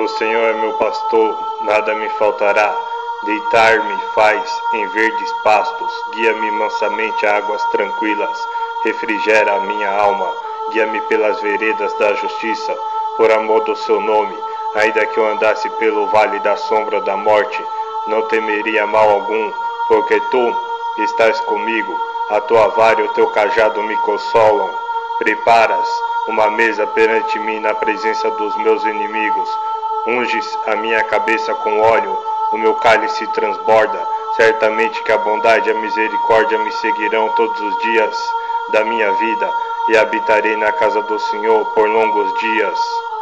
O Senhor é meu pastor, nada me faltará. Deitar-me faz em verdes pastos, guia-me mansamente a águas tranquilas, refrigera a minha alma, guia-me pelas veredas da justiça, por amor do seu nome. Ainda que eu andasse pelo vale da sombra da morte, não temeria mal algum, porque tu estás comigo, a tua vara e o teu cajado me consolam. Preparas uma mesa perante mim na presença dos meus inimigos, unges a minha cabeça com óleo, o meu cálice transborda. Certamente que a bondade e a misericórdia me seguirão todos os dias da minha vida, e habitarei na casa do Senhor por longos dias.